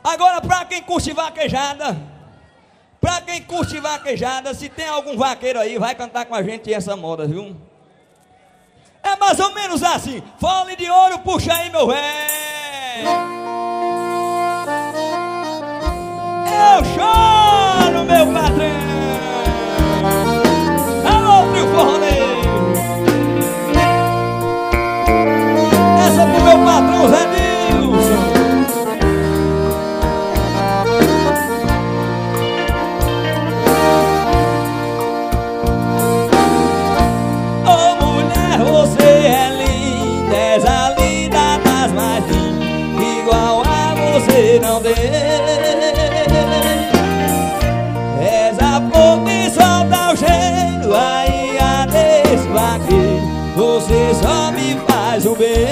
Agora, pra quem curte vaquejada, se tem algum vaqueiro aí, vai cantar com a gente essa moda, viu? É mais ou menos assim. Fole de ouro, puxa aí, meu velho. Eu choro, meu patrão. Alô, trio forroneiro. Essa é pro meu patrão, Zé Nilson. Não tem. És a flor que solta o cheiro aí a desse vaqueiro. Você só me faz o bem.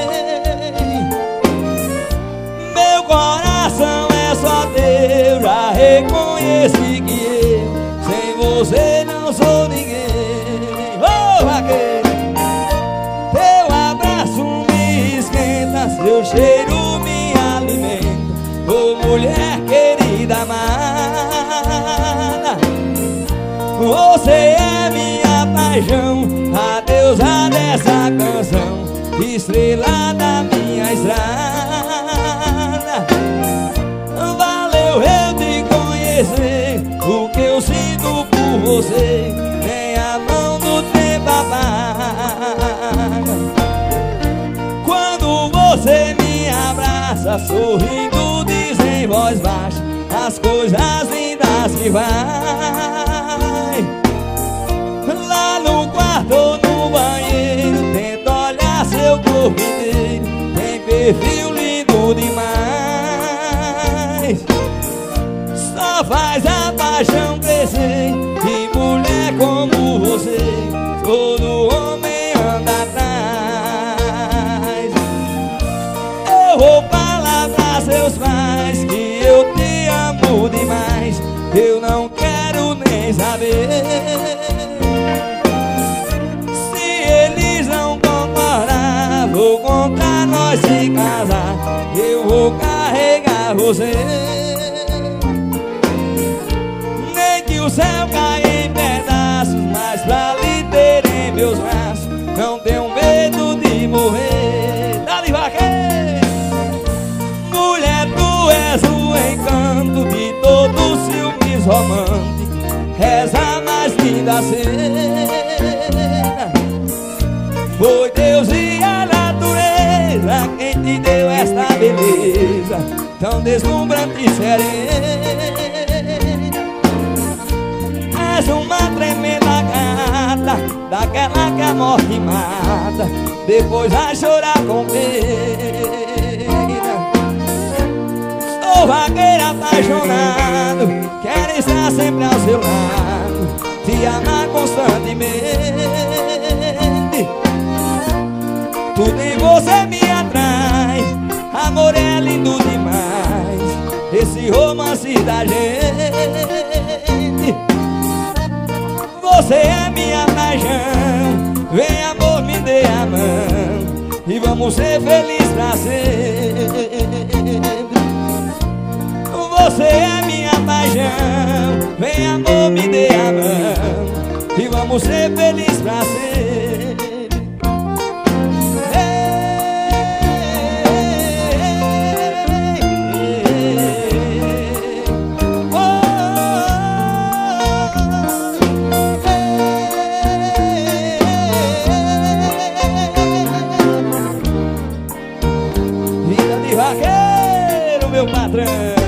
Meu coração é só teu. Já reconheci que eu sem você não sou ninguém. Oh, vaqueiro, teu abraço me esquenta, seu cheiro me alimenta. Ô mulher querida amada, você é minha paixão, a deusa dessa canção, estrela da minha estrada. Valeu eu te conhecer, o que eu sinto por você, nem a mão do tempo apaga. Quando você me abraça sorrindo, em voz baixa as coisas lindas que vai. Lá no quarto ou no banheiro, tenta olhar seu corpo inteiro, tem perfil lindo demais. Só faz a paixão crescer, e mulher como você todo homem anda atrás. Eu vou falar pra seus pais que eu te amo demais, eu não quero nem saber. Se eles não concordar, vou contar nós se casar, eu vou carregar você. Nem que o céu caia em pedaços, mas pra lhe ter em meus braços, não tenho medo de morrer. Dá-lhe vaqueiro. Mulher, tu és o encanto de todos os filmes românticos, és a mais linda cena. Foi Deus e a natureza quem te deu esta beleza tão deslumbrante e serena. És uma tremenda gata, daquela que a morte mata, depois vai chorar com pena. Sou vaqueiro apaixonado, quero estar sempre ao seu lado, te amar constantemente. Tudo em você me atrai, amor é lindo demais, esse romance da gente. Você é minha paixão, vem amor, me dê a mão, e vamos ser felizes pra sempre. Você é minha paixão, vem amor, me dê a mão, e vamos ser felizes pra sempre. Vida de vaqueiro, meu patrão.